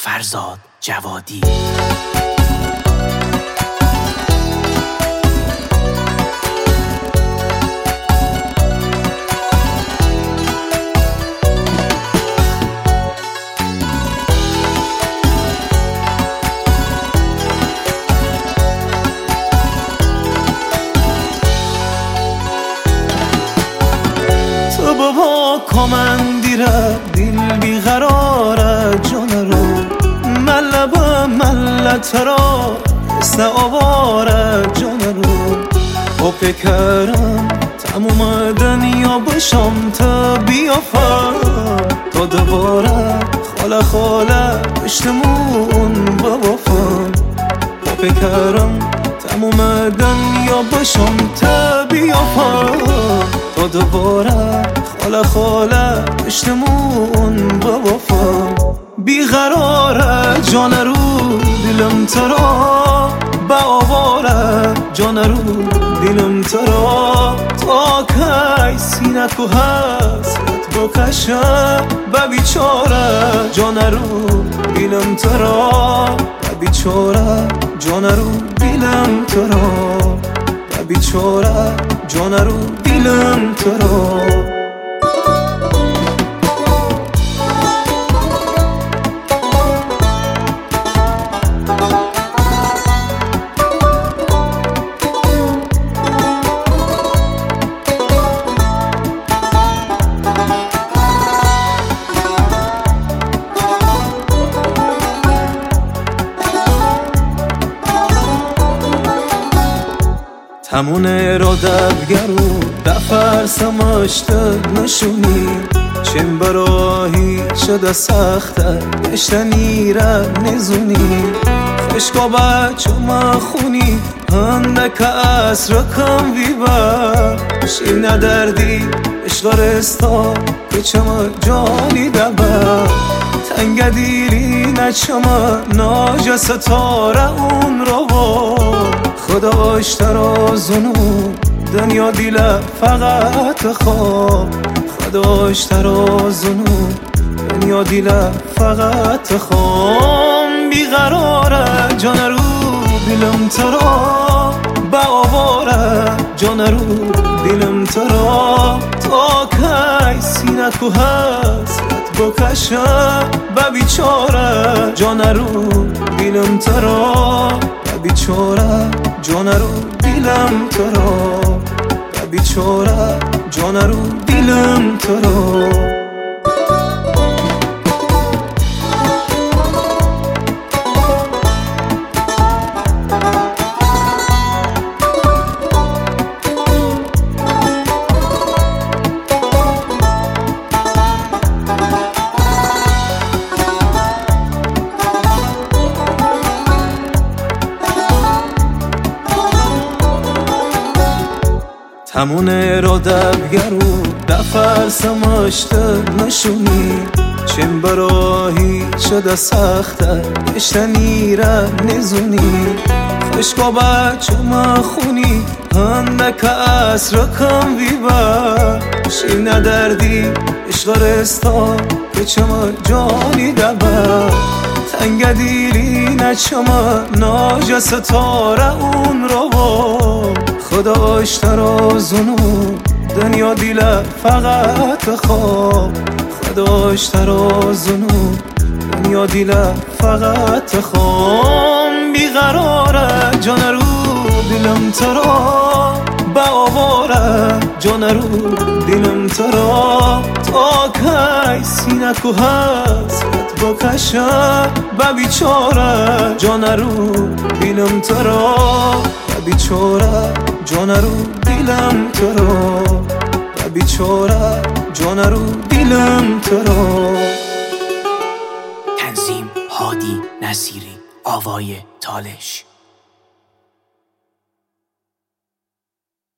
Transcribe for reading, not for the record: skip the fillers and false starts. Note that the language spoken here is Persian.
فرزاد جوادی. تو بابا کمندیره دل بیقراره جان رو ملبه ملت را حسن آواره جان رو با فکرم تموم دنیا بشم تا بیافم تا دوباره خاله خاله پشتمون ببافم با فکرم تموم دنیا بشم تا بیافم تا دوباره خاله خاله پشتمون ببافم بیقراره جان رو دلم ترا با آواره جان رو دلم ترا تا کی سینه کو حسرت بکشه و بیچاره جان رو دلم ترا و بیچاره جان رو دلم ترا و بیچاره جان رو دلم ترا. همونه را دبگرو دفرسم اشته نشونی چیم براهی شده سخته گشتنی را نزونی خشکا بچه مخونی هندک از رکم ویبر شیر ندردی عشق رستا کچم جانی دبر تنگ دیری نچم ناج ستاره اون رو خداش ترازونو دنیا دیله فقط خواب خداش ترازونو دنیا دیله فقط خواب بیقراره جان رو دلم ترا با آواره جان رو دلم ترا تا کی سینه کو حسرت بکشه و بیچاره جان رو دلم ترا و بیچاره جان رو دلم ترا و بیچاره جان رو دلم ترا. همونه را دبگرو دفرسم اشته نشونی چیم براهی شده سخته گشتنی را نزونی خشکا بچه مخونی هندک از رکم ویبر شیر ندردی عشق رستا کچم جانی دبر تنگ دیری نچم ناج ستاره اون رو خداش ترازونو دنیا دیله فقط خواب خداش ترازونو دنیا دیله فقط خواب بیقراره جان رو دلم ترا با آواره جان رو دلم ترا تا کی سینه کو حسرت بکشه و بیچاره جان رو دلم ترا و بیچاره جان رو دلم ترا و بیچاره جان رو دلم ترا. تنظیم هادی نصیری، آوای تالش.